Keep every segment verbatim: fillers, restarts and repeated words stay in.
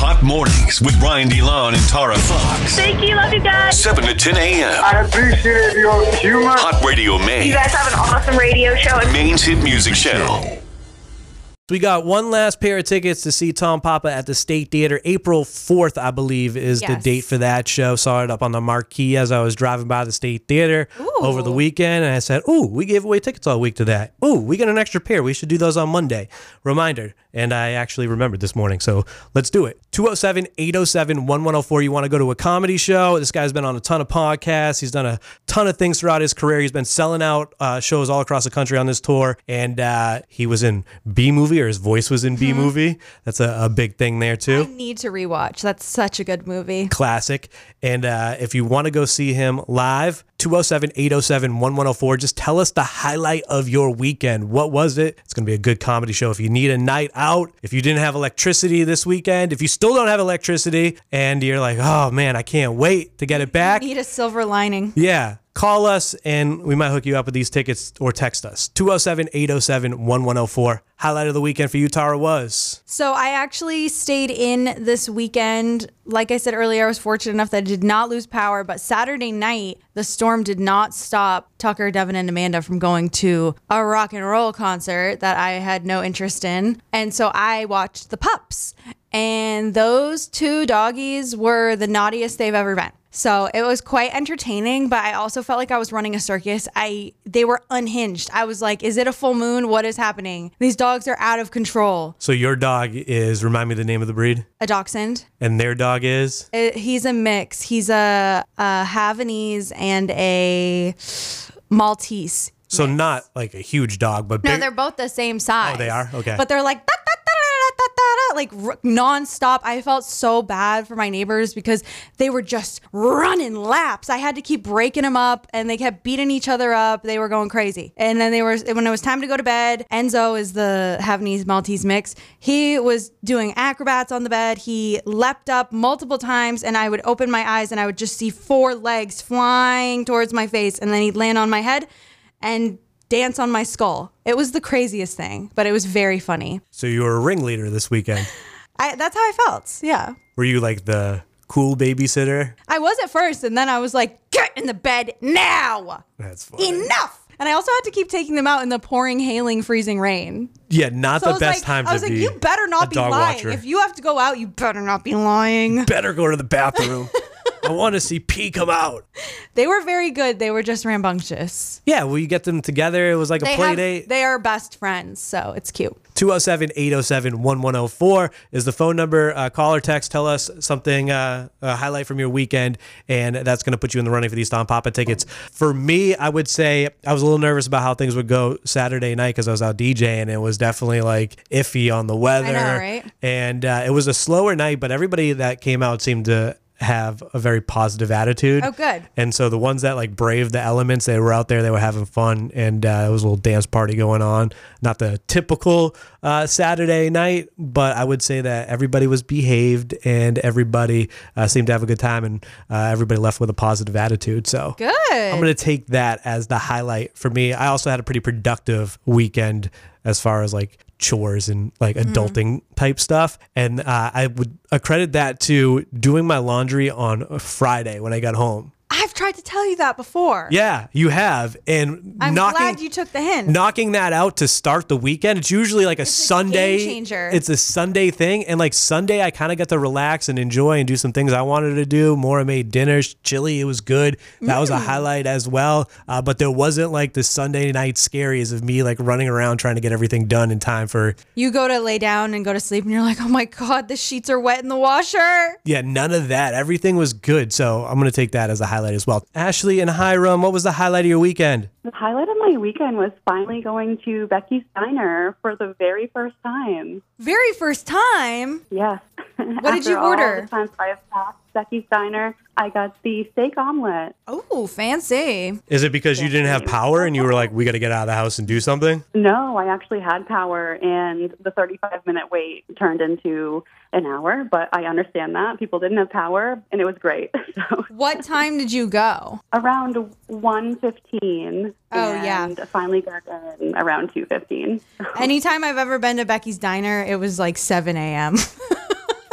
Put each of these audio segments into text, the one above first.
Hot Mornings with Ryan DeLon and Tara Fox. Thank you. Love you guys. seven to ten a.m. I appreciate your humor. Hot Radio Maine. You guys have an awesome radio show. Maine's hit music channel. We got one last pair of tickets to see Tom Papa at the State Theater. April fourth, I believe, is Yes. the date for that show. Saw it up on the marquee as I was driving by the State Theater Ooh. over the weekend. And I said, ooh, we gave away tickets all week to that. Ooh, we got an extra pair. We should do those on Monday. Reminder. And I actually remembered this morning. So let's do it. two oh seven, eight oh seven, one one oh four. You want to go to a comedy show? This guy's been on a ton of podcasts. He's done a ton of things throughout his career. He's been selling out uh, shows all across the country on this tour. And uh, he was in B-Movie, or his voice was in B-Movie. That's a, a big thing there too. I need to rewatch. That's such a good movie. Classic. And uh, if you want to go see him live, two oh seven, eight oh seven, one one oh four. Just tell us the highlight of your weekend. What was it? It's going to be a good comedy show. If you need a night out, if you didn't have electricity this weekend, if you still don't have electricity and you're like, oh man, I can't wait to get it back. You need a silver lining. Yeah. Call us and we might hook you up with these tickets, or text us. two oh seven, eight oh seven, one one oh four. Highlight of the weekend for you, Tara, was? So I actually stayed in this weekend. Like I said earlier, I was fortunate enough that I did not lose power, but Saturday night, the storm did not stop Tucker, Devin, and Amanda from going to a rock and roll concert that I had no interest in. And so I watched the Pups. And those two doggies were the naughtiest they've ever been. So it was quite entertaining, but I also felt like I was running a circus. I they were unhinged. I was like, is it a full moon? What is happening? These dogs are out of control. So your dog is, remind me the name of the breed? A dachshund. And their dog is? It, he's a mix. He's a, a Havanese and a Maltese. So mix. not like a huge dog, but No, big. they're both the same size. Oh, they are? Okay. But they're like, da, da, da, da, da, da, da, like r- nonstop. I felt so bad for my neighbors because they were just running laps. I had to keep breaking them up and they kept beating each other up. They were going crazy. And then they were, when it was time to go to bed, Enzo is the Havanese Maltese mix. He was doing acrobats on the bed. He leapt up multiple times and I would open my eyes and I would just see four legs flying towards my face. And then he'd land on my head and dance on my skull. It was the craziest thing, but it was very funny. So you were a ringleader this weekend. I, that's how I felt. Yeah. Were you like the cool babysitter? I was at first, and then I was like, get in the bed now. That's funny. Enough. And I also had to keep taking them out in the pouring, hailing, freezing rain. Yeah, not So I the was best like, time I was to like, be you better a not be dog lying. watcher. If you have to go out, you better not be lying. Better go to the bathroom. I want to see P come out. They were very good. They were just rambunctious. Yeah, well, you get them together. It was like a They play have, date. they are best friends, so it's cute. two oh seven, eight oh seven, one one oh four is the phone number. Uh, call or text. Tell us something, uh, a highlight from your weekend, and that's going to put you in the running for these Tom Papa tickets. For me, I would say I was a little nervous about how things would go Saturday night because I was out DJing, and it was definitely like iffy on the weather. I know, right? And uh, it was a slower night, but everybody that came out seemed to have a very positive attitude. Oh, good. And so the ones that like braved the elements, they were out there, they were having fun, and uh, it was a little dance party going on. Not the typical uh, Saturday night, but I would say that everybody was behaved and everybody uh, seemed to have a good time, and uh, everybody left with a positive attitude. So Good. I'm going to take that as the highlight for me. I also had a pretty productive weekend as far as like chores and like adulting type stuff. And uh, I would accredit that to doing my laundry on Friday when I got home. I've tried to tell you that before. Yeah, you have. And I'm knocking, glad you took the hint. knocking that out to start the weekend. It's usually like a It's a Sunday. game changer. It's a Sunday thing. And like Sunday, I kind of got to relax and enjoy and do some things I wanted to do. Maura made dinner, chili. It was good. That mm. was a highlight as well. Uh, but there wasn't like the Sunday night scaries of me like running around trying to get everything done in time for. You go to lay down and go to sleep and you're like, oh my God, the sheets are wet in the washer. Yeah, none of that. Everything was good. So I'm going to take that as a highlight as well. Ashley and Hiram, what was the highlight of your weekend? The highlight of my weekend was finally going to Becky's Diner for the very first time. Very first time? Yes. What did you order? All the times I've passed Becky's Diner, I got the steak omelet. Oh, fancy. Is it because you didn't have power and you were like, we got to get out of the house and do something? No, I actually had power, and the thirty-five minute wait turned into an hour, but I understand that. People didn't have power, and it was great. So what time did you go? Around one fifteen. Oh, and yeah. finally got in around two fifteen. Anytime I've ever been to Becky's Diner, it was like seven a.m.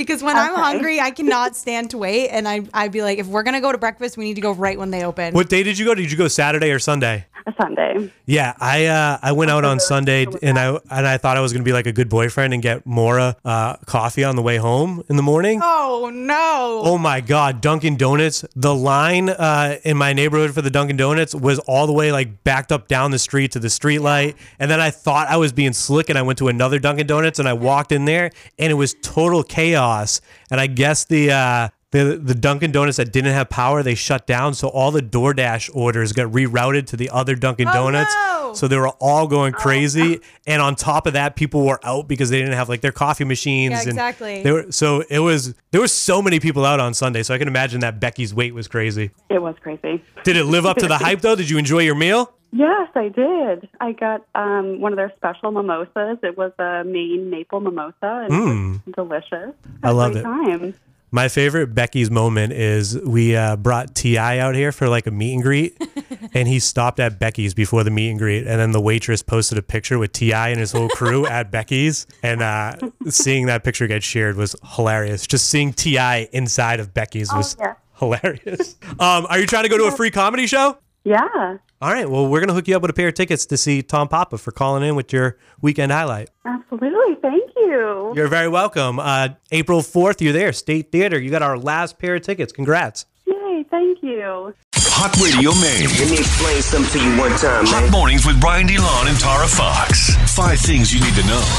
because when I'm Okay. hungry, I cannot stand to wait. And I, I'd be like, if we're going to go to breakfast, we need to go right when they open. What day did you go? Did you go Saturday or Sunday? A Sunday. Yeah, I uh, I went out on Sunday and I and I thought I was gonna be like a good boyfriend and get Maura uh, coffee on the way home in the morning. Oh, no. Oh my God, Dunkin' Donuts. The line uh, in my neighborhood for the Dunkin' Donuts was all the way like backed up down the street to the street light. And then I thought I was being slick and I went to another Dunkin' Donuts and I walked in there and it was total chaos. And I guess the uh, the the Dunkin' Donuts that didn't have power, they shut down. So all the DoorDash orders got rerouted to the other Dunkin' Oh, Donuts. no. So they were all going crazy. And on top of that, people were out because they didn't have like their coffee machines. Yeah, and exactly. They were, so it was, there were so many people out on Sunday. So I can imagine that Becky's wait was crazy. It was crazy. Did it live up to the hype though? Did you enjoy your meal? Yes, I did. I got um, one of their special mimosas. It was a Maine maple mimosa, and Mm. it was delicious. I Had a love great it. Time. My favorite Becky's moment is we uh, brought T I out here for like a meet and greet, and he stopped at Becky's before the meet and greet, and then the waitress posted a picture with T I and his whole crew at Becky's, and uh, seeing that picture get shared was hilarious. Just seeing T I inside of Becky's was yeah. hilarious. Um, are you trying to go to a free comedy show? Yeah, All right, well, we're going to hook you up with a pair of tickets to see Tom Papa for calling in with your weekend highlight. absolutely. Thank you. You're very welcome. Uh, April fourth, you're there, State Theater. You got our last pair of tickets. Congrats. Yay, thank you. Hot Radio Maine. Let me explain something to you one time, Hot man. mornings with Brian DeLon and Tara Fox. Five things you need to know.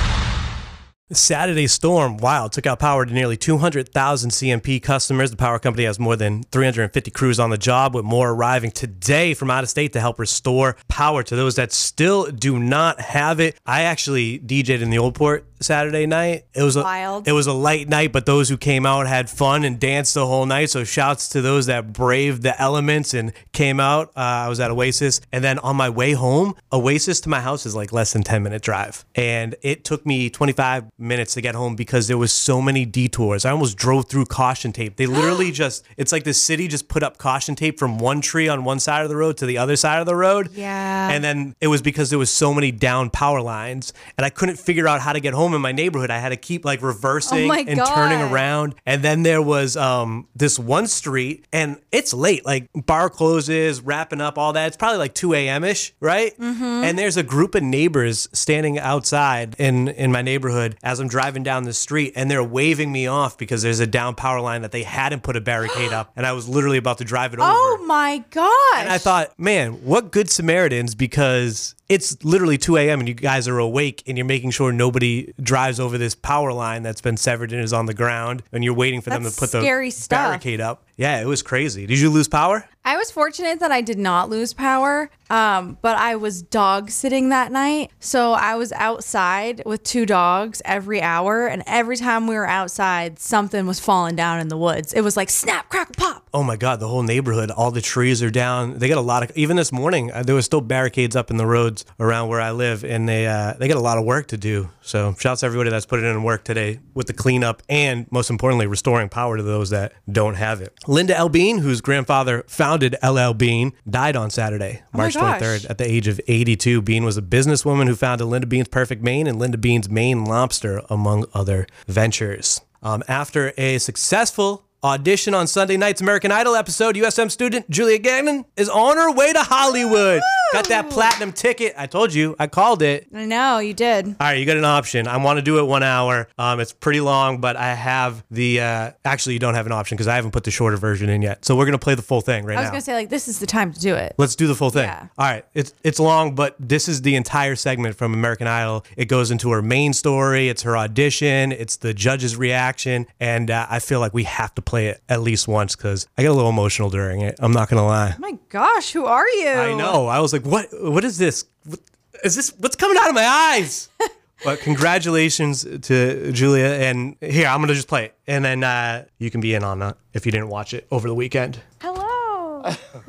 Saturday storm, wow, took out power to nearly two hundred thousand C M P customers. The power company has more than three hundred fifty crews on the job, with more arriving today from out of state to help restore power to those that still do not have it. I actually D J'd in the Old Port Saturday night. It was a, Wild. It was a light night, but those who came out had fun and danced the whole night. So shouts to those that braved the elements and came out. Uh, I was at Oasis, and then on my way home, Oasis to my house is like less than ten minute drive, and it took me twenty-five minutes to get home because there was so many detours. I almost drove through caution tape. They literally just, it's like the city just put up caution tape from one tree on one side of the road to the other side of the road. Yeah. And then it was because there was so many down power lines, and I couldn't figure out how to get home in my neighborhood. I had to keep like reversing Oh my and God. turning around. And then there was um this one street, and it's late, like bar closes, wrapping up, all that. It's probably like two a.m. ish, right? Mm-hmm. And there's a group of neighbors standing outside in in my neighborhood as I'm driving down the street, and they're waving me off because there's a down power line that they hadn't put a barricade up, and I was literally about to drive it over. Oh my gosh. And I thought, man, what good Samaritans, because it's literally two a.m. and you guys are awake and you're making sure nobody drives over this power line that's been severed and is on the ground, and you're waiting for them That's to put the scary stuff. barricade up. Yeah, it was crazy. Did you lose power? I was fortunate that I did not lose power, um, but I was dog sitting that night. So I was outside with two dogs every hour, and every time we were outside, something was falling down in the woods. It was like snap, crackle, pop. Oh my God, the whole neighborhood, all the trees are down. They got a lot of, even this morning, uh, there was still barricades up in the roads around where I live, and they uh, they got a lot of work to do. So shouts to everybody that's put it in work today with the cleanup and, most importantly, restoring power to those that don't have it. Linda L. Bean, whose grandfather founded L L Bean, died on Saturday, Oh my March gosh. twenty-third, at the age of eighty-two. Bean was a businesswoman who founded Linda Bean's Perfect Maine and Linda Bean's Maine Lobster, among other ventures. Um, after a successful audition on Sunday night's American Idol episode, U S M student Julia Gagnon is on her way to Hollywood. Got that platinum ticket. I told you. I called it. I know, you did. All right, you got an option. I want to do it one hour. Um, it's pretty long, but I have the, uh, actually you don't have an option because I haven't put the shorter version in yet. So we're going to play the full thing right I was now. going to say, like, this is the time to do it. Let's do the full thing. Yeah. All right. It's it's long, but this is the entire segment from American Idol. It goes into her main story. It's her audition. It's the judge's reaction. And uh, I feel like we have to play it at least once because I get a little emotional during it. I'm not going to lie. Oh my gosh, who are you? I know. I was like, what? What is this? What, is this? What's coming out of my eyes? But congratulations to Julia. And here, I'm going to just play it. And then uh, you can be in on that if you didn't watch it over the weekend. Hello.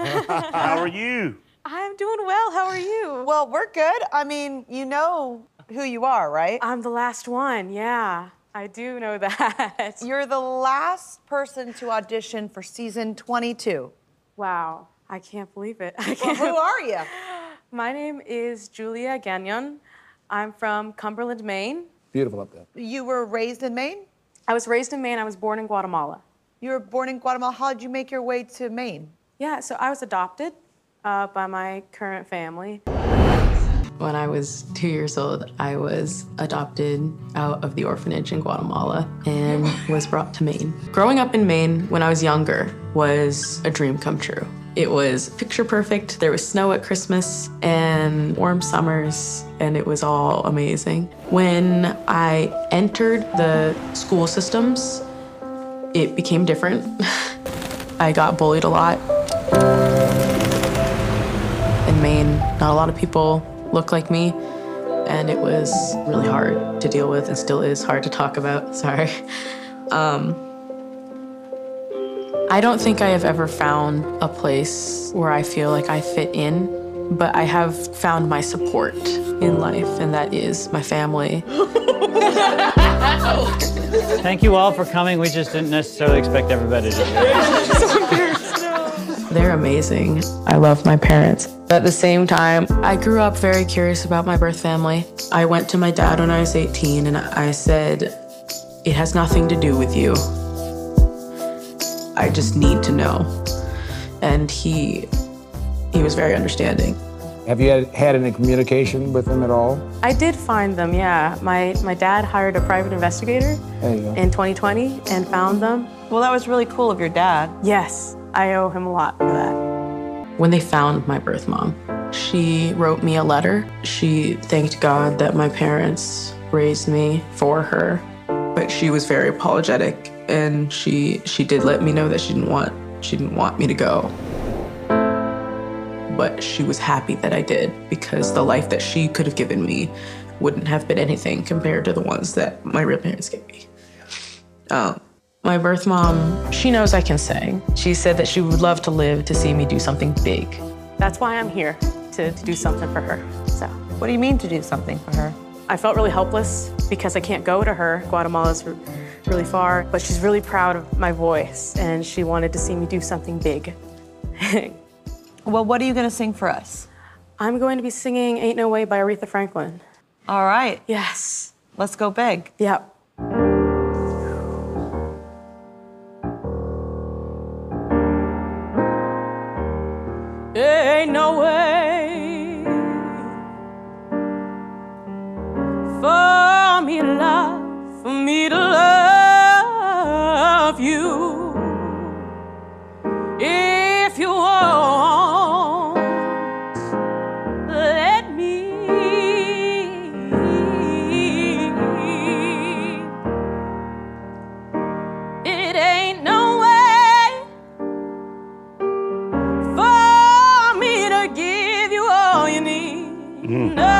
How are you? I'm doing well. How are you? Well, we're good. I mean, you know who you are, right? I'm the last one. Yeah, I do know that. You're the last person to audition for season twenty-two. Wow. I can't believe it. I Well, can't. who are you? My name is Julia Gagnon. I'm from Cumberland, Maine. Beautiful up there. You were raised in Maine? I was raised in Maine. I was born in Guatemala. You were born in Guatemala. How did you make your way to Maine? Yeah, so I was adopted uh, by my current family. When I was two years old, I was adopted out of the orphanage in Guatemala and was brought to Maine. Growing up in Maine when I was younger was a dream come true. It was picture perfect. There was snow at Christmas and warm summers, and it was all amazing. When I entered the school systems, it became different. I got bullied a lot. In Maine, not a lot of people look like me, and it was really hard to deal with and still is hard to talk about, sorry. Um, I don't think I have ever found a place where I feel like I fit in, but I have found my support in life, and that is my family. Thank you all for coming. We just didn't necessarily expect everybody to do it. They're amazing. I love my parents. At the same time, I grew up very curious about my birth family. I went to my dad when I was eighteen and I said, it has nothing to do with you. I just need to know. And he, he was very understanding. Have you had, had any communication with him at all? I did find them, yeah. My, my dad hired a private investigator in twenty twenty and found them. Well, that was really cool of your dad. Yes, I owe him a lot for that. When they found my birth mom, she wrote me a letter. She thanked God that my parents raised me for her, but she was very apologetic, and she she did let me know that she didn't want she didn't want me to go. But she was happy that I did, because the life that she could have given me wouldn't have been anything compared to the ones that my real parents gave me. Um, My birth mom, she knows I can sing. She said that she would love to live to see me do something big. That's why I'm here, to, to do something for her. So, what do you mean to do something for her? I felt really helpless because I can't go to her. Guatemala's really far, but she's really proud of my voice, and she wanted to see me do something big. Well, what are you gonna sing for us? I'm going to be singing Ain't No Way by Aretha Franklin. All right. Yes. Let's go big. Yep. Ain't no way for me to love, for me to love you. If you won't let me, it ain't no way give you all you need. Mm. No.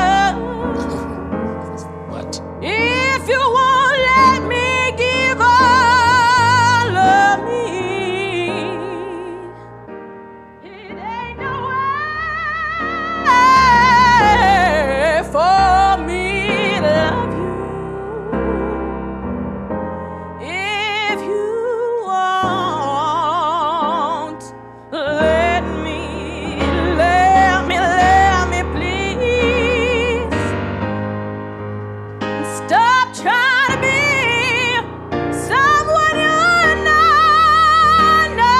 What? If you won't let me give all of me, it ain't no way for me to love you. If you won't let me, stop trying to be someone you're not. No.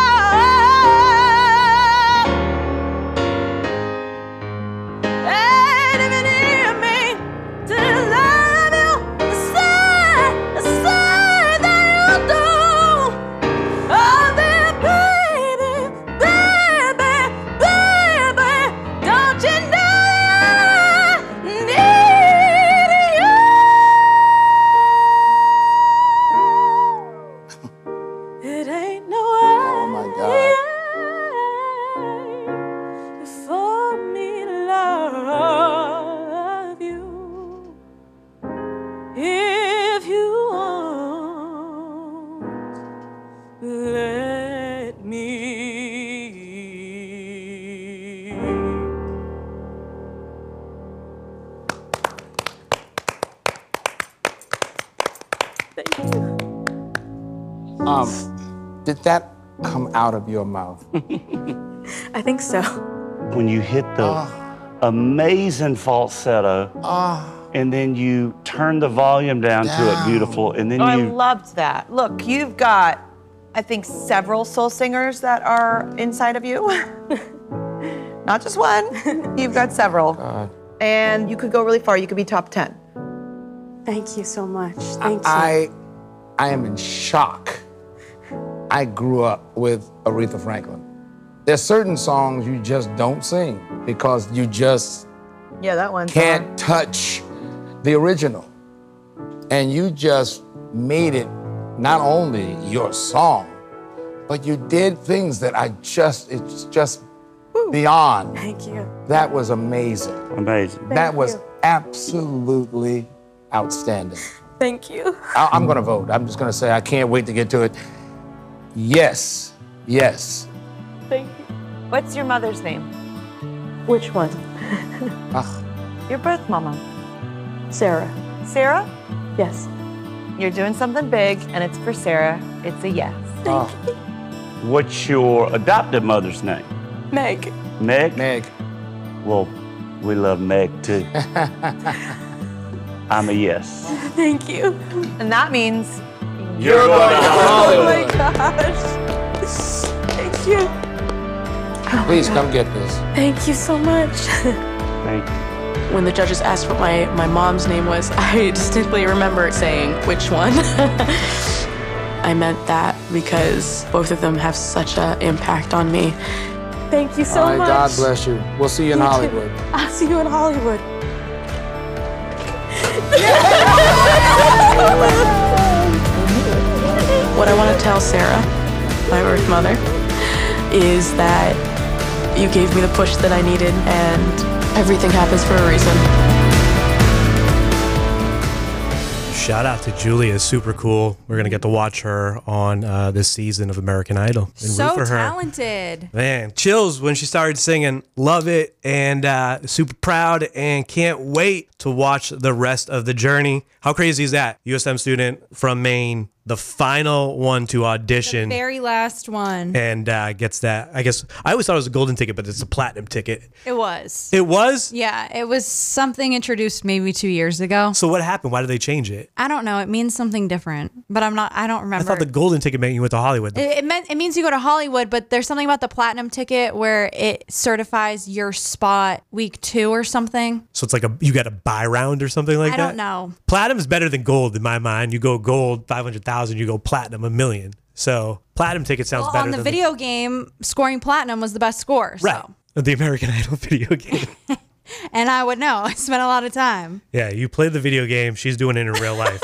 And if you need me to love you, say, say that you do. Oh, then baby, baby, baby, don't you know I need you? It ain't no way. Oh my God. For me to love you. If you won't let me. Thank you. Um, did that come out of your mouth? I think so. When you hit the Oh. amazing falsetto, Oh. and then you turn the volume down, down. to it beautiful, and then oh, you... I loved that. Look, you've got, I think, several soul singers that are inside of you. Not just one. You've got several. God. And you could go really far. You could be top ten. Thank you so much. Thank I, you. I, I am in shock. I grew up with Aretha Franklin. There's certain songs you just don't sing because you just yeah, that one can't song. touch the original. And you just made it not only your song, but you did things that I just, it's just Woo. beyond. Thank you. That was amazing. Amazing. Thank that was you. absolutely outstanding. Thank you. I, I'm gonna vote. I'm just gonna say I can't wait to get to it. Yes, yes. Thank you. What's your mother's name? Which one? Ugh. Your birth mama. Sarah. Sarah? Yes. You're doing something big, and it's for Sarah. It's a yes. Thank Oh. you. What's your adopted mother's name? Meg. Meg? Meg. Well, we love Meg, too. I'm a yes. Thank you. And that means You're going to Hollywood. Oh my gosh. Thank you. Please come get this. Thank you so much. Thank you. When the judges asked what my, my mom's name was, I distinctly remember saying, which one? I meant that because both of them have such an impact on me. Thank you so All right, much. God bless you. We'll see you in You too. Hollywood. I'll see you in Hollywood. What I want to tell Sarah, my birth mother, is that you gave me the push that I needed, and everything happens for a reason. Shout out to Julia, super cool. We're gonna get to watch her on uh, this season of American Idol. And So root for her. talented. Man, chills when she started singing. Love it, and uh, super proud, and can't wait to watch the rest of the journey. How crazy is that? U S M student from Maine, the final one to audition. The very last one. And uh, gets that. I guess I always thought it was a golden ticket, but it's a platinum ticket. It was. It was? Yeah, it was something introduced maybe two years ago. So what happened? Why did they change it? I don't know. It means something different, but I'm not. I don't remember. I thought the golden ticket meant you went to Hollywood. It, it meant it means you go to Hollywood, but there's something about the platinum ticket where it certifies your spot week two or something. So it's like a you got a buy round or something like I that? don't know. Platinum is better than gold in my mind. You go gold five hundred thousand, you go platinum a million. So platinum ticket sounds Well, better on the than video game, scoring platinum was the best score. So. Right. The American Idol video game. And I would know. I spent a lot of time. Yeah, you play the video game. She's doing it in real life.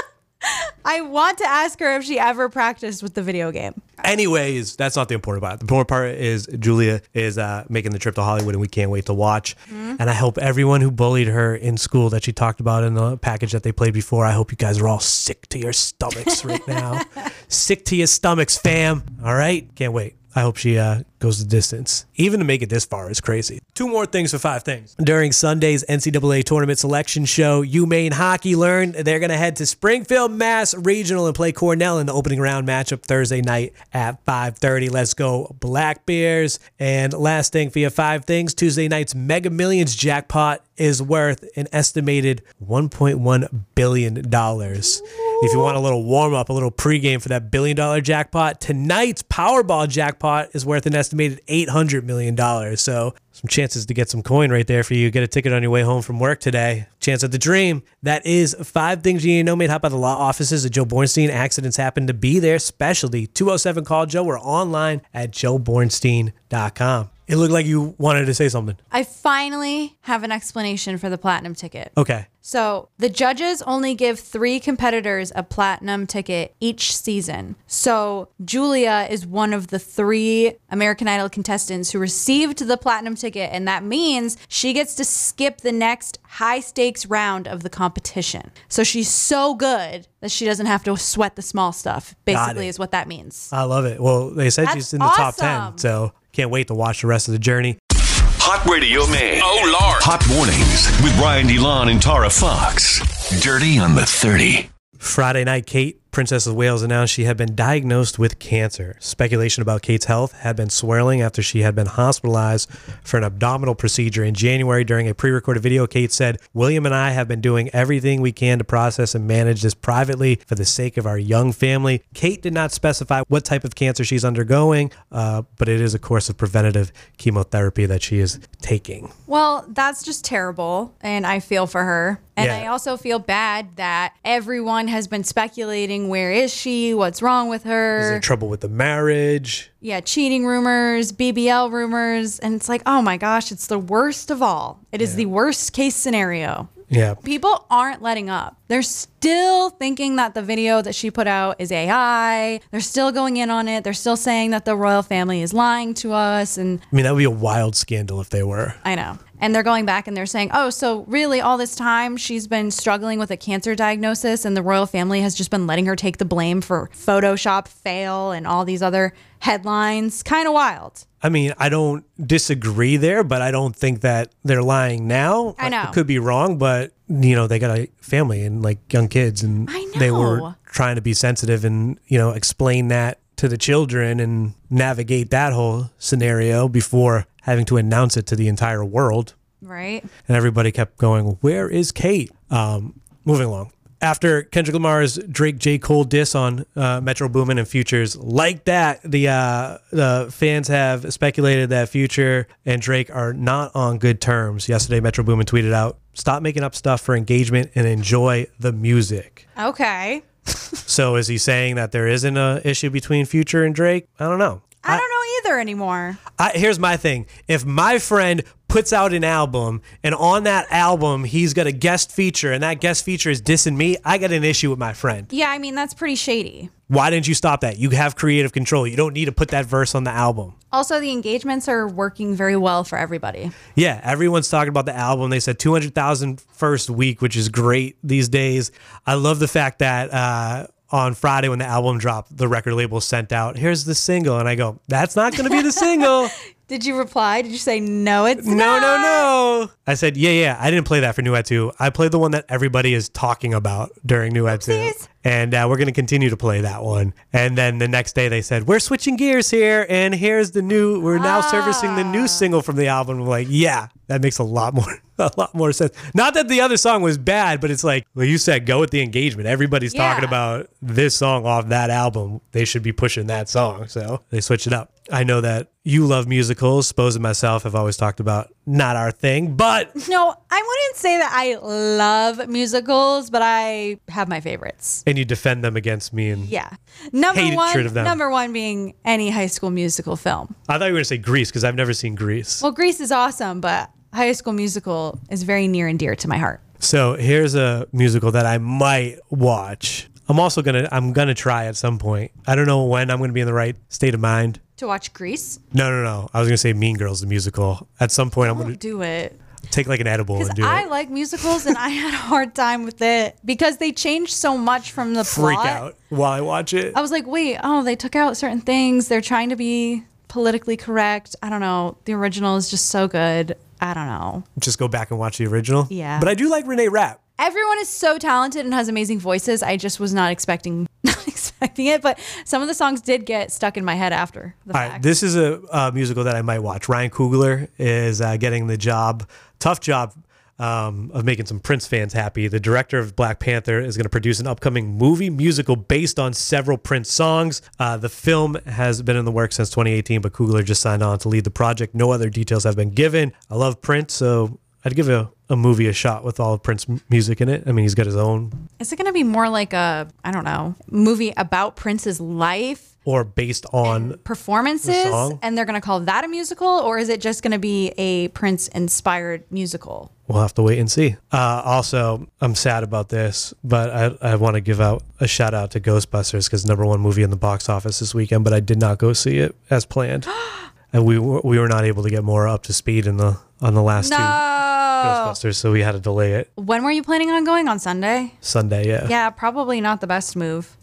I want to ask her if she ever practiced with the video game. Anyways, that's not the important part. The important part is Julia is uh, making the trip to Hollywood, and we can't wait to watch. Mm-hmm. And I hope everyone who bullied her in school that she talked about in the package that they played before, I hope you guys are all sick to your stomachs right now. Sick to your stomachs, fam. All right? Can't wait. I hope she uh, goes the distance. Even to make it this far is crazy. Two more things for five things. During Sunday's N C double A tournament selection show, UMaine Hockey learned they're going to head to Springfield, Mass Regional and play Cornell in the opening round matchup Thursday night at five thirty. Let's go Black Bears. And last thing for your five things, Tuesday night's Mega Millions jackpot is worth an estimated one point one billion dollars. If you want a little warm-up, a little pregame for that billion-dollar jackpot, tonight's Powerball jackpot is worth an estimated eight hundred million dollars. So some chances to get some coin right there for you. Get a ticket on your way home from work today. Chance at the dream. That is five things you need to know made hot by the law offices of Joe Bornstein. Accidents happen to be their specialty. two oh seven call Joe or online at joe bornstein dot com. It looked like you wanted to say something. I finally have an explanation for the platinum ticket. Okay. So the judges only give three competitors a platinum ticket each season. So Julia is one of the three American Idol contestants who received the platinum ticket, and that means she gets to skip the next high stakes round of the competition. So she's so good that she doesn't have to sweat the small stuff, basically is what that means. I love it. Well, they said That's she's in the awesome. top ten, so can't wait to watch the rest of the journey. Hot Radio Maine. Oh, Lord. Hot Mornings with Brian DeLon and Tara Fox. Dirty on the thirty. Friday night, Kate Princess of Wales announced she had been diagnosed with cancer. Speculation about Kate's health had been swirling after she had been hospitalized for an abdominal procedure in January. During a pre-recorded video, Kate said, "William and I have been doing everything we can to process and manage this privately for the sake of our young family." Kate did not specify what type of cancer she's undergoing, uh, but it is a course of preventative chemotherapy that she is taking. Well, that's just terrible, and I feel for her. And Yeah. I also feel bad that everyone has been speculating, where is she? What's wrong with Is her? there trouble with the marriage? Yeah, cheating rumors, B B L rumors. And it's like, oh my gosh, it's the worst of all. It is the worst case scenario. Yeah. People aren't letting up. They're still thinking that the video that she put out is A I. They're still going in on it. They're still saying that the royal family is lying to us. And I mean, that would be a wild scandal if they were. I know. And they're going back and they're saying, oh, so really all this time she's been struggling with a cancer diagnosis and the royal family has just been letting her take the blame for Photoshop fail and all these other headlines. Kind of wild. I mean, I don't disagree there, but I don't think that they're lying now. I know. I could be wrong, but, you know, they got a family and like young kids, and I know. they were trying to be sensitive and, you know, explain that to the children and navigate that whole scenario before having to announce it to the entire world. Right. And everybody kept going, where is Kate? Um, moving along. After Kendrick Lamar's Drake J. Cole diss on uh, Metro Boomin and Future's Like That, the uh, the fans have speculated that Future and Drake are not on good terms. Yesterday, Metro Boomin tweeted out, "Stop making up stuff for engagement and enjoy the music." Okay. So is he saying that there isn't an issue between Future and Drake? I don't know. I don't know either anymore. I, here's my thing. If my friend puts out an album and on that album he's got a guest feature and that guest feature is dissing me, I got an issue with my friend. Yeah, I mean, that's pretty shady. Why didn't you stop that? You have creative control. You don't need to put that verse on the album. Also, the engagements are working very well for everybody. Yeah, everyone's talking about the album. They said two hundred thousand first week, which is great these days. I love the fact that uh, on Friday when the album dropped, the record label sent out, here's the single. And I go, that's not going to be the single. Did you reply? Did you say, no, it's no, not? No, no, no. I said, yeah, yeah. I didn't play that for New Ed two. I played the one that everybody is talking about during New Ed two. And uh, we're going to continue to play that one. And then the next day they said, we're switching gears here. And here's the new, we're now ah. servicing the new single from the album. I'm like, yeah, that makes a lot more, a lot more sense. Not that the other song was bad, but it's like, well, you said go with the engagement. Everybody's yeah. talking about this song off that album. They should be pushing that song. So they switched it up. I know that you love musicals. Spose and myself have always talked about not our thing, but... No, I wouldn't say that I love musicals, but I have my favorites. And you defend them against me and yeah. Number hatred one, of them. Number one being any High School Musical film. I thought you were going to say Grease because I've never seen Grease. Well, Grease is awesome, but High School Musical is very near and dear to my heart. So here's a musical that I might watch. I'm also going to I'm gonna try at some point. I don't know when I'm going to be in the right state of mind. To watch Grease? No, no, no. I was going to say Mean Girls, the musical. At some point, Don't I'm going to do it. Take like an edible and do I it. like musicals and I had a hard time with it because they changed so much from the Freak plot. out while I watch it. I was like, wait, oh, they took out certain things. They're trying to be politically correct. I don't know. The original is just so good. I don't know. Just go back and watch the original? Yeah. But I do like Renee Rapp. Everyone is so talented and has amazing voices. I just was not expecting not expecting it, but some of the songs did get stuck in my head after the All fact. right, this is a uh, musical that I might watch. Ryan Coogler is uh, getting the job, tough job um, of making some Prince fans happy. The director of Black Panther is going to produce an upcoming movie musical based on several Prince songs. Uh, the film has been in the works since twenty eighteen, but Coogler just signed on to lead the project. No other details have been given. I love Prince, so I'd give a, a movie a shot with all of Prince m- music in it. I mean, he's got his own. Is it going to be more like a, I don't know, movie about Prince's life? Or based on performances? the song? And they're going to call that a musical? Or is it just going to be a Prince-inspired musical? We'll have to wait and see. Uh, also, I'm sad about this, but I, I want to give out a shout out to Ghostbusters because number one movie in the box office this weekend, but I did not go see it as planned. And we were, we were not able to get more up to speed in the on the last no. two Ghostbusters, so we had to delay it. When were you planning on going? On Sunday? Sunday, yeah. Yeah, probably not the best move.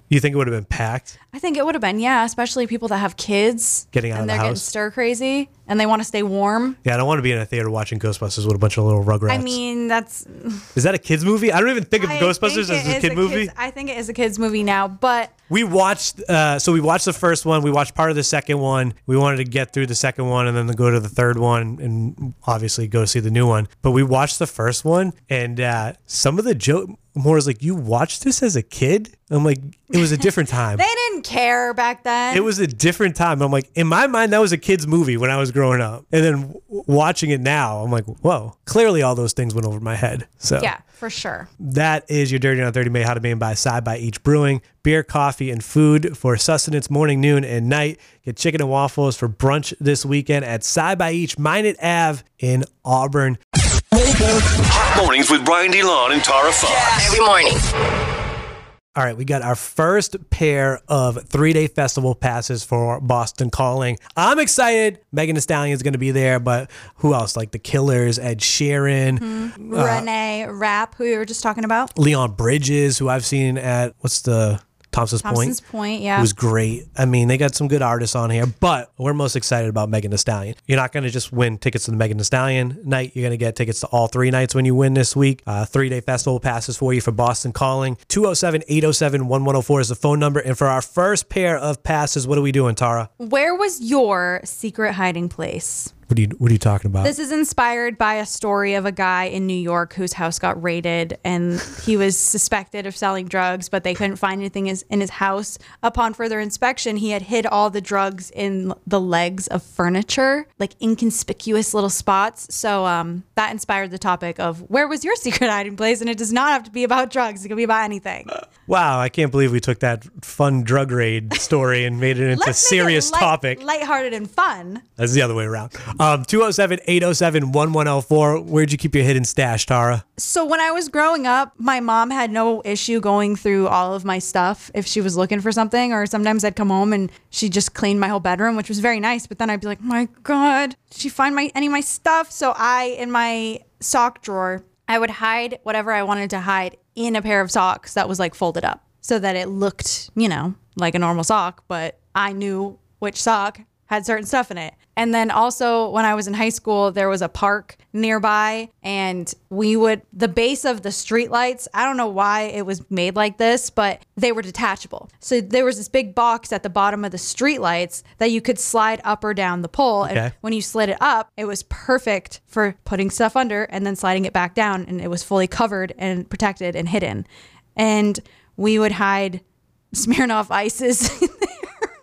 You think it would have been packed? I think it would have been, yeah, especially people that have kids. Getting out and of the they're getting house. stir crazy and they want to stay warm. Yeah, I don't want to be in a theater watching Ghostbusters with a bunch of little Rugrats. I mean, that's... Is that a kid's movie? I don't even think of I Ghostbusters think as it a is kid movie. Kid's, I think it is a kid's movie now, but... We watched, uh, so we watched the first one. We watched part of the second one. We wanted to get through the second one and then to go to the third one and obviously go see the new one. But we watched the first one and uh, some of the joke more is like, you watched this as a kid? I'm like, it was a different time. They didn't care back then. It was a different time. I'm like, in my mind, that was a kid's movie when I was growing up. And then w- watching it now, I'm like, whoa, clearly all those things went over my head. So Yeah, for sure. that is your Dirty on thirty made how to made by Side by Each Brewing. Beer, coffee, and food for sustenance morning, noon, and night. Get chicken and waffles for brunch this weekend at Side by Each, Minot Ave in Auburn. Hot Mornings with Brian DeLon and Tara Fox. Every morning. All right, we got our first pair of three-day festival passes for Boston Calling. I'm excited. Megan Thee Stallion is going to be there, but who else? Like The Killers, Ed Sheeran, Mm-hmm. uh, Renee Rapp, who we were just talking about. Leon Bridges, who I've seen at, what's the... Thompson's, Thompson's Point. Point, yeah. It was great. I mean, they got some good artists on here, but we're most excited about Megan Thee Stallion. You're not going to just win tickets to the Megan Thee Stallion night. You're going to get tickets to all three nights when you win this week. Uh, three-day festival passes for you for Boston Calling. two oh seven, eight oh seven, one one oh four is the phone number. And for our first pair of passes, what are we doing, Tara? Where was your secret hiding place? What are you, what are you talking about? This is inspired by a story of a guy in New York whose house got raided and he was suspected of selling drugs, but they couldn't find anything in his house. Upon further inspection, he had hid all the drugs in the legs of furniture, like inconspicuous little spots. So um, that inspired the topic of where was your secret hiding place? And it does not have to be about drugs. It can be about anything. Wow, I can't believe we took that fun drug raid story and made it into a Let's serious make it light, topic. lighthearted and fun. That's the other way around. Um, two oh seven, eight oh seven, one one oh four. Where'd you keep your hidden stash, Tara? So when I was growing up, my mom had no issue going through all of my stuff if she was looking for something, or sometimes I'd come home and she just cleaned my whole bedroom, which was very nice. But then I'd be like, my God, did she find my any of my stuff? So I, in my sock drawer, I would hide whatever I wanted to hide in a pair of socks that was like folded up so that it looked, you know, like a normal sock, but I knew which sock had certain stuff in it. And then also when I was in high school, there was a park nearby and we would, the base of the streetlights, I don't know why it was made like this, but they were detachable. So there was this big box at the bottom of the streetlights that you could slide up or down the pole. Okay. And when you slid it up, it was perfect for putting stuff under and then sliding it back down. And it was fully covered and protected and hidden. And we would hide Smirnoff Ices in there.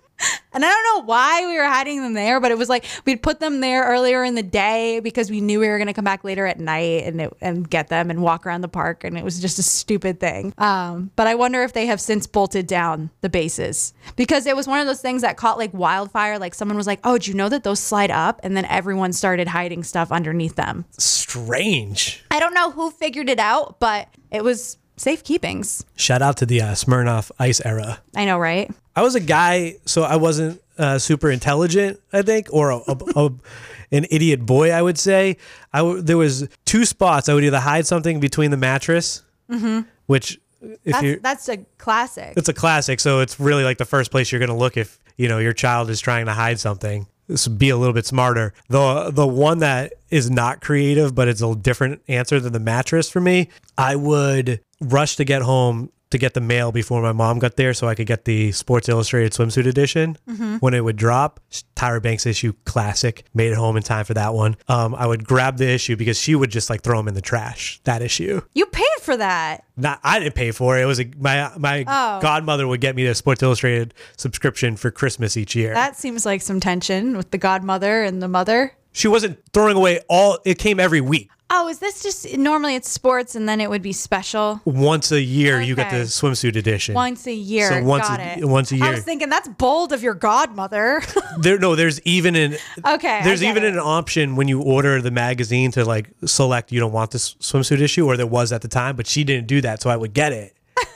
And I don't know why we were hiding them there, but it was like we'd put them there earlier in the day because we knew we were going to come back later at night and it, and get them and walk around the park. And it was just a stupid thing. Um, but I wonder if they have since bolted down the bases because it was one of those things that caught like wildfire. Like someone was like, oh, did you know that those slide up? And then everyone started hiding stuff underneath them. Strange. I don't know who figured it out, but it was safe keepings. Shout out to the uh, Smirnoff Ice era. I know, right? I was a guy, so I wasn't uh, super intelligent, I think, or a, a, a, an idiot boy, I would say. I w- there was two spots. I would either hide something between the mattress, Mm-hmm. which if That's, you're, that's a classic. it's a classic, so it's really like the first place you're going to look if, you know, your child is trying to hide something. This would be a little bit smarter. The the one that is not creative, but it's a different answer than the mattress for me, I would rush to get home to get the mail before my mom got there so I could get the Sports Illustrated swimsuit edition Mhm. when it would drop. Tyra Banks issue, classic. Made it home in time for that one. Um, I would grab the issue because she would just like throw them in the trash, that issue. You paid for that. Not, I didn't pay for it. It was a, my my Oh. godmother would get me the Sports Illustrated subscription for Christmas each year. That seems like some tension with the godmother and the mother. She wasn't throwing away all, it came every week. Oh, is this just normally it's sports and then it would be special? Once a year, you get Okay. the swimsuit edition. Once a year. So once Got a, it. once a I year. was thinking that's bold of your godmother. There, no, there's even an Okay, I There's get even it. an option when you order the magazine to like select you don't want this swimsuit issue, or there was at the time, but she didn't do that, so I would get it.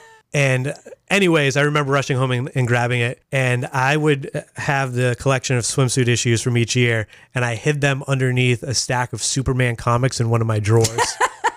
And anyways, I remember rushing home and, and grabbing it, and I would have the collection of swimsuit issues from each year, and I hid them underneath a stack of Superman comics in one of my drawers.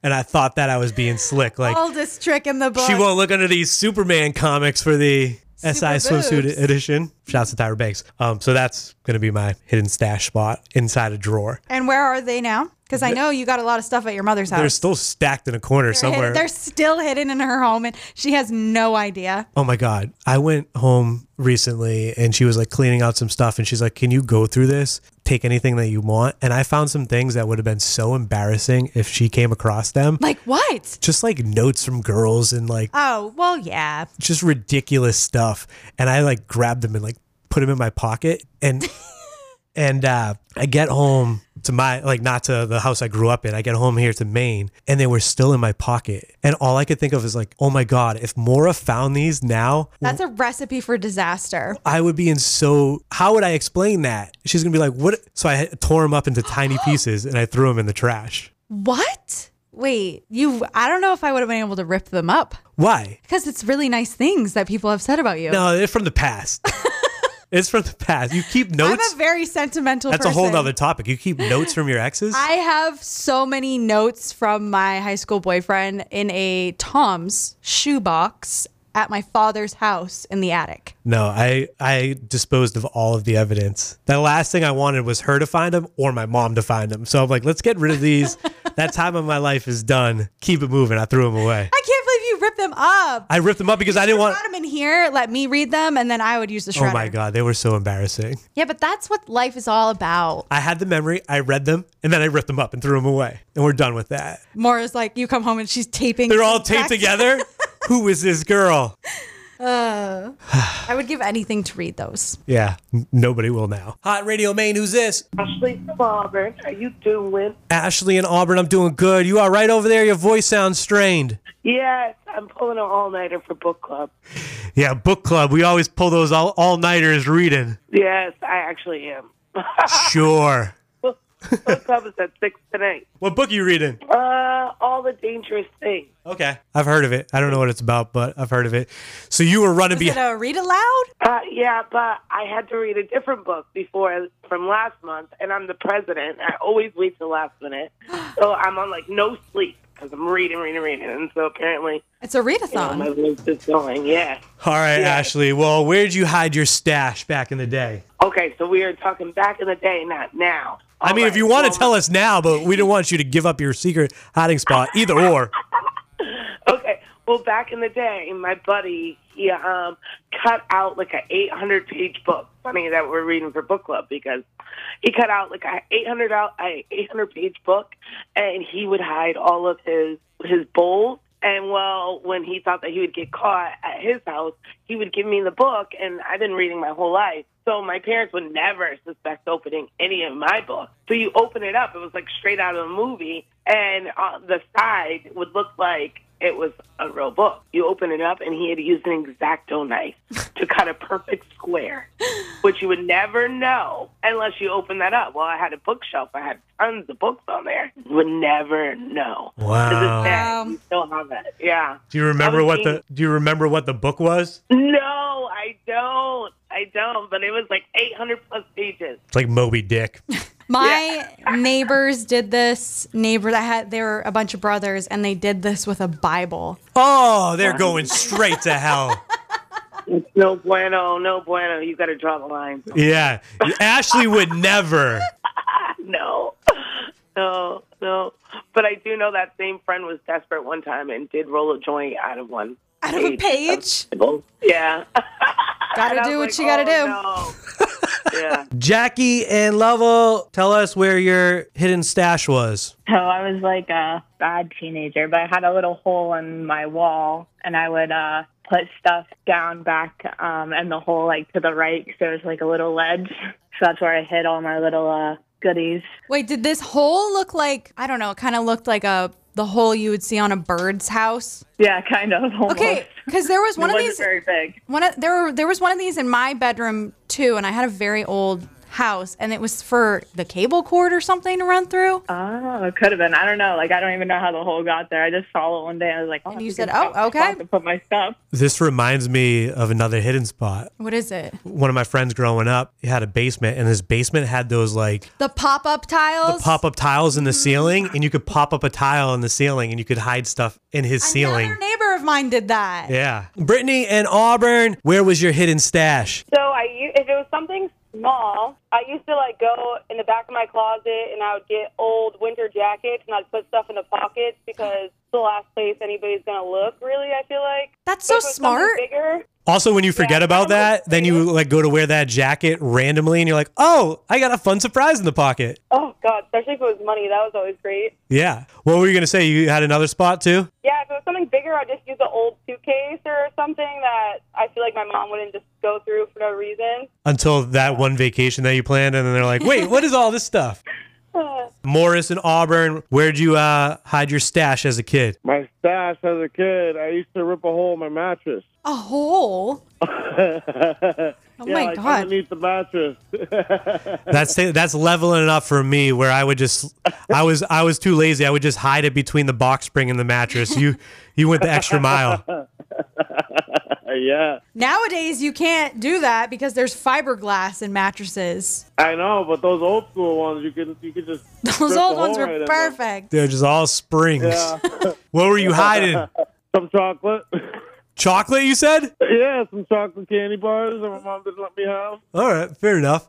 and I thought that I was being slick. Like, Oldest trick in the book. she won't look under these Superman comics for the S I Super swimsuit boobs. edition. Shouts to Tyra Banks. Um, so that's gonna be my hidden stash spot inside a drawer. And where are they now? Because I know you got a lot of stuff at your mother's house. They're still stacked in a corner They're somewhere. hidden- they're still hidden in her home, and she has no idea. Oh my God. I went home recently and she was like cleaning out some stuff and she's like, can you go through this? Take anything that you want. And I found some things that would have been so embarrassing if she came across them. Like what? Just like notes from girls and like Oh, well, yeah. just ridiculous stuff. And I like grabbed them and like put them in my pocket. And and uh, I get home to my, like not to the house I grew up in. I get home here to Maine and they were still in my pocket. And all I could think of is like, oh my God, if Maura found these now, That's a recipe for disaster. I would be in so, how would I explain that? She's going to be like, what? So I tore them up into tiny pieces and I threw them in the trash. What? Wait, you, I don't know if I would have been able to rip them up. Why? Because it's really nice things that people have said about you. No, they're from the past. It's from the past. You keep notes. I'm a very sentimental That's person. a whole nother topic. You keep notes from your exes? I have so many notes from my high school boyfriend in a Tom's shoebox at my father's house in the attic. No, I I disposed of all of the evidence. The last thing I wanted was her to find them or my mom to find them. So I'm like, let's get rid of these. That time of my life is done. Keep it moving. I threw them away. I can't believe you ripped them up. I ripped them up because I didn't want. Brought them in here, let me read them, and then I would use the shredder. Oh my God, they were so embarrassing. Yeah, but that's what life is all about. I had the memory, I read them, and then I ripped them up and threw them away. And we're done with that. Maura's like, you come home and she's taping. They're all taped together? Who is this girl? Uh, I would give anything to read those. Yeah, n- nobody will now. Hot Radio Maine, who's this? Ashley from Auburn. How you doing? Ashley in Auburn, I'm doing good. You are right over there. Your voice sounds strained. Yes, I'm pulling an all-nighter for book club. Yeah, book club. We always pull those all- all-nighters reading. Yes, I actually am. Sure. Book club is at six tonight. What book are you reading? Uh, All the Dangerous Things. Okay. I've heard of it. I don't know what it's about, but I've heard of it. So you were running Is it behind. a read aloud? Uh, yeah, but I had to read a different book before from last month, and I'm the president. I always wait till the last minute. So I'm on, like, no sleep because I'm reading, reading, reading. And so apparently... It's a readathon. You know, my voice is going, yeah. All right, Yeah. Ashley. Well, where'd you hide your stash back in the day? Okay, so we are talking back in the day, not now. I mean, if you want to tell us now, but we don't want you to give up your secret hiding spot, either or. Okay, well, back in the day, my buddy, he um, cut out like an eight hundred page book. Funny that we're reading for book club because he cut out like an eight hundred page book, and he would hide all of his his bowls. And, well, when he thought that he would get caught at his house, he would give me the book, and I've been reading my whole life. So my parents would never suspect opening any of my books. So you open it up, it was like straight out of a movie, and uh, the side would look like it was a real book. You open it up, and he had used an X-Acto knife to cut a perfect square, which you would never know unless you open that up. Well, I had a bookshelf. I had tons of books on there. You would never know. Wow. To this day, you still have it. Yeah. Do you remember I was what the Do you remember what the book was? No, I don't. I don't. But it was like eight hundred plus pages. It's like Moby Dick. My neighbors did this. Neighbors, I had, they were a bunch of brothers, and they did this with a Bible. Oh, they're going straight to hell. No bueno, no bueno. You got to draw the line. Yeah, Ashley would never. No, no, no. But I do know that same friend was desperate one time and did roll a joint out of one. Out of a page? Of yeah. Gotta do what like, you gotta oh, do. No. Yeah. Jackie and Lovell, tell us where your hidden stash was. So I was like a bad teenager, but I had a little hole in my wall, and I would uh, put stuff down back um, and the hole like to the right because there was like a little ledge. So that's where I hid all my little uh, goodies. Wait, did this hole look like, I don't know, it kind of looked like a the hole you would see on a bird's house? Yeah, kind of. Almost. Okay, because there was one it of wasn't these. very big. One of, there were there was one of these in my bedroom too, and I had a very old house, and it was for the cable cord or something to run through. Oh, it could have been. I don't know. Like, I don't even know how the hole got there. I just saw it one day. I was like, oh, and you said, oh, okay. To put my stuff. This reminds me of another hidden spot. What is it? One of my friends growing up, he had a basement, and his basement had those like The pop-up tiles? the pop-up tiles in the ceiling, and you could pop up a tile in the ceiling, and you could hide stuff in his ceiling. Another neighbor of mine did that. Yeah. Brittany and Auburn, where was your hidden stash? So I, u- if it was something small, I used to like go in the back of my closet and I would get old winter jackets and I'd put stuff in the pockets because it's the last place anybody's gonna look. Really, I feel like that's But so if it was something smart. Bigger, Also, when you forget about that, then you like go to wear that jacket randomly, and you're like, "Oh, I got a fun surprise in the pocket." oh god, especially if it was money, that was always great. Yeah. What were you gonna say? You had another spot too? Yeah, if it was something bigger, I'd just use an old suitcase or something that I feel like my mom wouldn't just go through for no reason. Until that one vacation that you planned, and then they're like, "Wait, what is all this stuff?" Morris and Auburn, where'd you uh, hide your stash as a kid? My stash as a kid, I used to rip a hole in my mattress. A hole? oh Oh yeah, my like God. underneath the mattress. That's that's leveling it up for me. Where I would just, I was I was too lazy. I would just hide it between the box spring and the mattress. You you went the extra mile. yeah. Nowadays, you can't do that because there's fiberglass in mattresses. I know, but those old school ones, you can you can just. Those rip old a ones hole were right in them. perfect. They're just all springs. Yeah. What were you hiding? Some chocolate. Chocolate, you said? Yeah, some chocolate candy bars that my mom didn't let me have. All right, fair enough.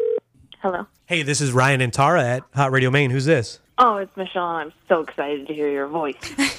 Hello. Hey, this is Ryan and Tara at Hot Radio Maine. Who's this? Oh, it's Michelle, and I'm so excited to hear your voice.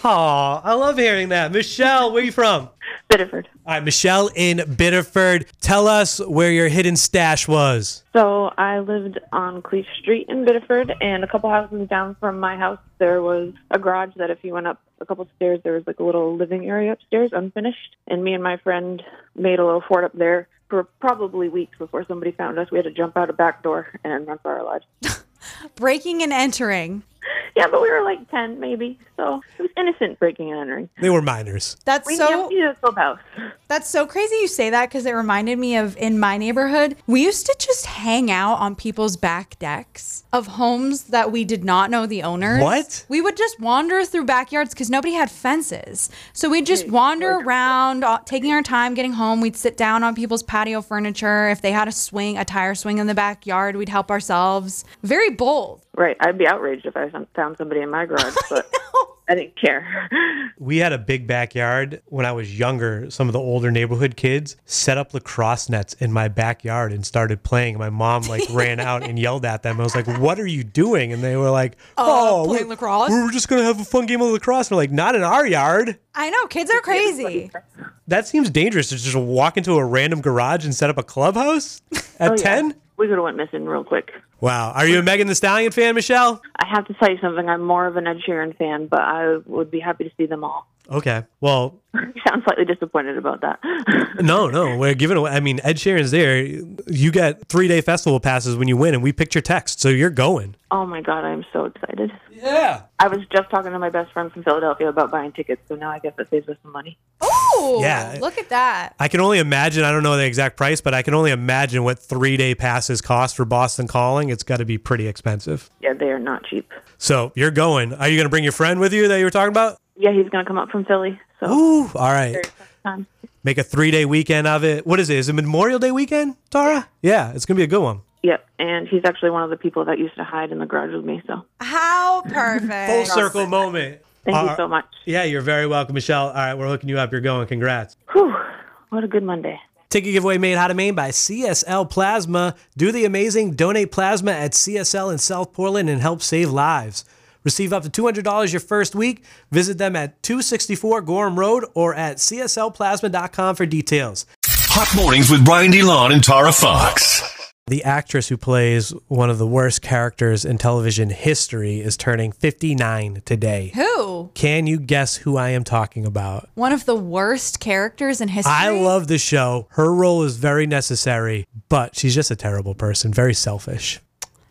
Aw, I love hearing that. Michelle, where are you from? Biddeford. All right, Michelle in Biddeford. Tell us where your hidden stash was. So I lived on Cleef Street in Biddeford, and a couple houses down from my house, there was a garage that if you went up a couple stairs, there was like a little living area upstairs, unfinished. And me and my friend made a little fort up there for probably weeks before somebody found us. We had to jump out a back door and run for our lives. Breaking and entering. Yeah, but we were like ten, maybe. So it was innocent breaking and entering. They were minors. That's we so. We needed a clubhouse. That's so crazy you say that because it reminded me of in my neighborhood, we used to just hang out on people's back decks of homes that we did not know the owners. What? We would just wander through backyards because nobody had fences. So we'd just wander around, uh, taking our time getting home. We'd sit down on people's patio furniture. If they had a swing, a tire swing in the backyard, we'd help ourselves. Very bold. Right. I'd be outraged if I found somebody in my garage, but I didn't care. We had a big backyard when I was younger. Some of the older neighborhood kids set up lacrosse nets in my backyard and started playing. My mom like ran out and yelled at them. I was like, "What are you doing?" And they were like, Uh, "Oh, playing we, lacrosse? we were just going to have a fun game of lacrosse." And we're like, "Not in our yard." I know. Kids are crazy. That seems dangerous to just walk into a random garage and set up a clubhouse at Oh, yeah. ten? We could have went missing real quick. Wow. Are you a Megan Thee Stallion fan, Michelle? I have to tell you something. I'm more of an Ed Sheeran fan, but I would be happy to see them all. Okay. Well, You sound slightly disappointed about that. no, no. We're giving away. I mean, Ed Sheeran's there. You get three-day festival passes when you win, and we picked your text, so you're going. Oh, my God. I'm so excited. Yeah. I was just talking to my best friend from Philadelphia about buying tickets, so now I guess that saves us some money. Oh, Yeah. look at that. I can only imagine, I don't know the exact price, but I can only imagine what three-day passes cost for Boston Calling. It's got to be pretty expensive. Yeah, they are not cheap. So you're going. Are you going to bring your friend with you that you were talking about? Yeah, he's going to come up from Philly. So Ooh, all right. very first time. Make a three-day weekend of it. What is it? Is it Memorial Day weekend, Tara? Yeah, it's going to be a good one. Yep, and he's actually one of the people that used to hide in the garage with me. So How perfect. Full circle moment. Thank you Uh, so much. Yeah, you're very welcome, Michelle. All right, we're hooking you up. You're going. Congrats. Whew, what a good Monday. Ticket giveaway made how to Maine by C S L Plasma. Do the amazing. Donate plasma at C S L in South Portland and help save lives. Receive up to two hundred dollars your first week. Visit them at two sixty-four Gorham Road or at c s l plasma dot com for details. Hot Mornings with Brian DeLon and Tara Fox. The actress who plays one of the worst characters in television history is turning fifty-nine today. Who? Can you guess who I am talking about? One of the worst characters in history. I love the show. Her role is very necessary, but she's just a terrible person, very selfish.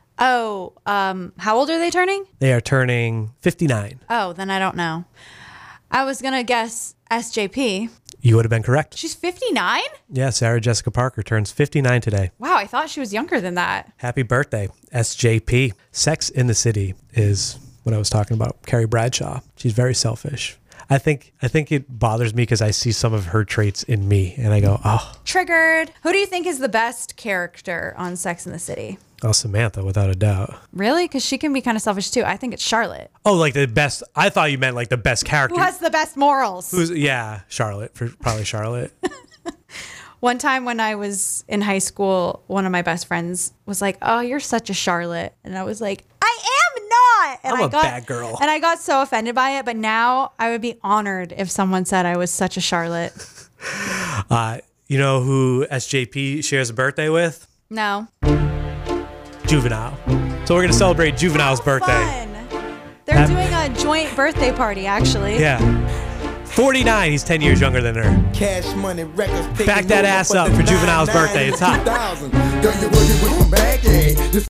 Oh, um, how old are they turning? They are turning fifty-nine. Oh, then I don't know. I was gonna guess S J P. You would have been correct. She's fifty-nine? Yeah, Sarah Jessica Parker turns fifty-nine today. Wow, I thought she was younger than that. Happy birthday, S J P. Sex in the City is what I was talking about. Carrie Bradshaw. She's very selfish. I think I think it bothers me because I see some of her traits in me, and I go, oh. Triggered. Who do you think is the best character on Sex in the City? Oh, Samantha, without a doubt. Really? Because she can be kind of selfish too. I think it's Charlotte. Oh, like the best. I thought you meant like the best character. Who has the best morals? Who's yeah, Charlotte. For, probably Charlotte. One time when I was in high school, one of my best friends was like, "Oh, you're such a Charlotte," and I was like, "I am not." And I'm I a got, bad girl. And I got so offended by it. But now I would be honored if someone said I was such a Charlotte. Uh, you know who S J P shares a birthday with? No. Juvenile. So we're gonna celebrate Juvenile's birthday. Fun. They're Happy- doing a joint birthday party, actually. Yeah. forty-nine. He's ten years younger than her. Cash money records. Back that ass up for Juvenile's birthday. It's hot. Girl, you